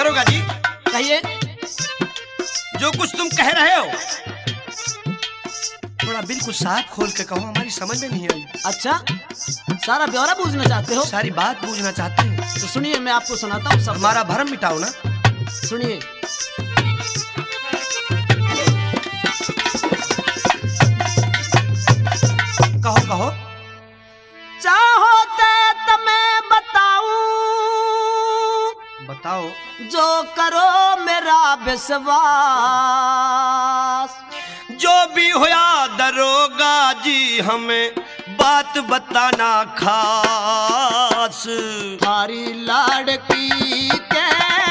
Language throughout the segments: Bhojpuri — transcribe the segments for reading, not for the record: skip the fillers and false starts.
दरोगा जी, कहिए। जो कुछ तुम कह रहे हो थोड़ा बिल्कुल साफ खोल के कहो, हमारी समझ में नहीं आई। अच्छा, सारा ब्यौरा बूझना चाहते हो? सारी बात पूछना चाहते हैं तो सुनिए, मैं आपको सुनाता हूँ सब। हमारा भरम मिटाओ ना। सुनिए। कहो कहो। चाहो ते मैं बताऊं, बताओ। जो करो मेरा विश्वास। जो भी होया दरोगा जी, हमें बात बताना खास। थारी लाड़की के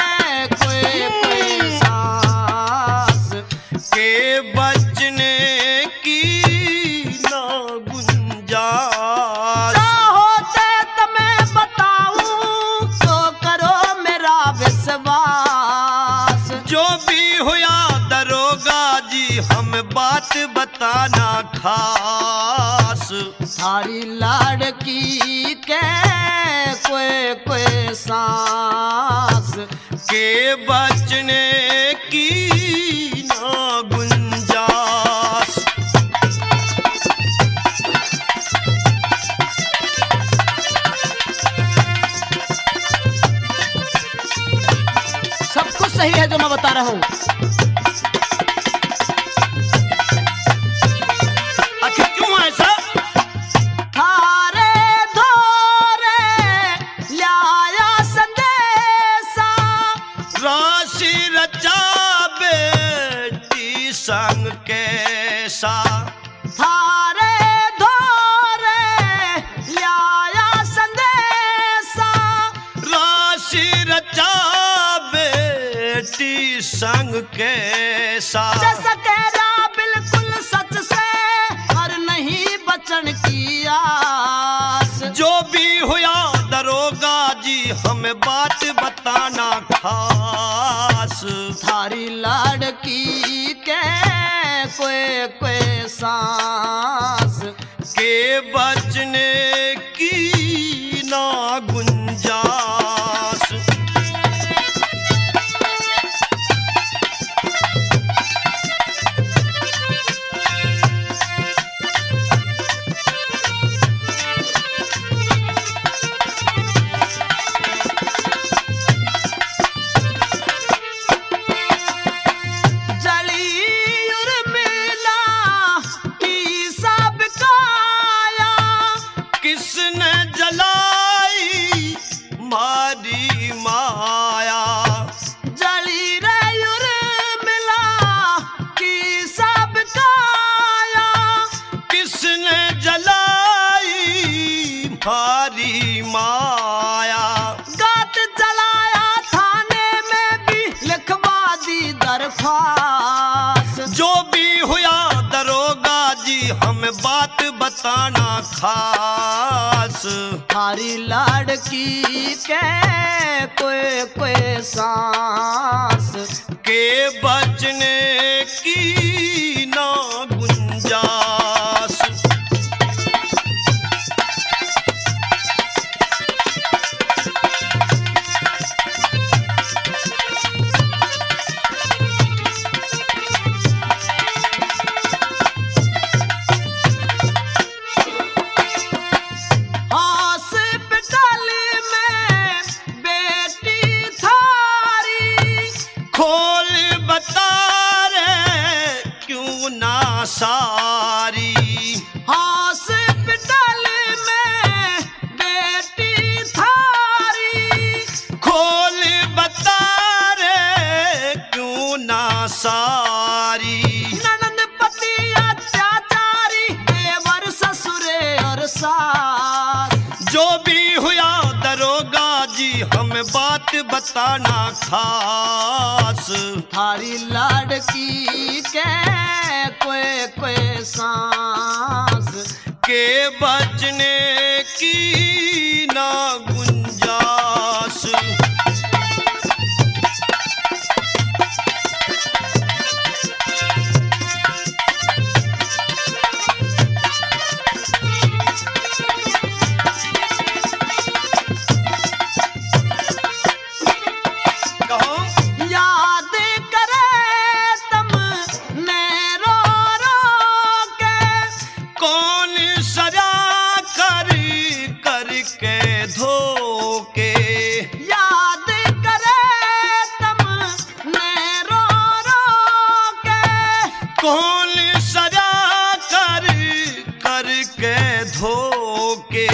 कोई सांस के बचने की ना गुंजाइश। चाहो ते मैं बताऊं, तो करो मेरा विश्वास। जो भी होया दरोगा जी, हम बात बताना खास। थारी लाड़की के कोई सांस के बचने की ना गुंजाइश। सब कुछ सही है जो मैं बता रहा हूँ। अच्छा, क्यों ऐसा? थारे धोरे लाया संदेशा, राशि रचा बेटी संग कैसा। थारे धोरे लाया संदेशा, राशि रचा बेटी संग कैसा। जैसा कह रहा बिल्कुल सच से, और नहीं बचन की आस। जो भी हुआ दरोगा जी, हमें बात बताना खास। थारी लाड़की के कोई सांस के बचने की ना गुंजाइश। किसने जलाई मारी माया। जली रे मिला की सब काया। किसने जलाई मारी माया। गात जलाया थाने में भी लिखवा दी दरख्वास्त। जो भी हुआ दरोगा जी, हमें बात बताना खास। थारी लाड़की के कोई सांस के बचने की ना गुंजाइश। हॉस्पिटल में बेटी थारी, खोल बता रे क्यों ना सारी। हॉस्पिटल में बेटी थारी, खोल बता रे क्यों ना सारी। ननद पति अत्याचारी, देवर ससुरे और सास। जो भी हुआ दरोगा जी, हमें बात बताना खास। थारी लाड़की के कोई सांस के बचने की ना गुंजाइश। कहो।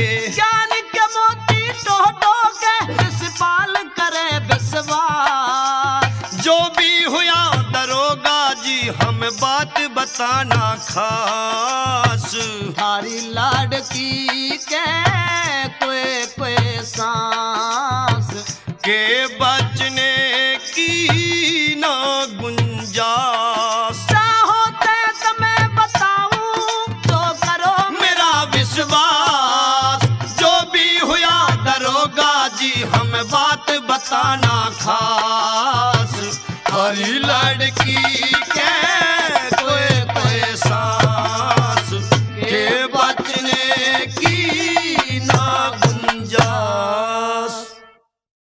ज्ञान के मोती टोटो के रिसपाल करे विश्वास। जो भी हुआ दरोगा जी हम बात बताना खास। थारी लाडकी के कोई सांस के बचने की ना गुंजाइश। चाहो ते मैं बताऊं तो करो मेरा विश्वास। जो भी हुआ दरोगा जी हम बात बताना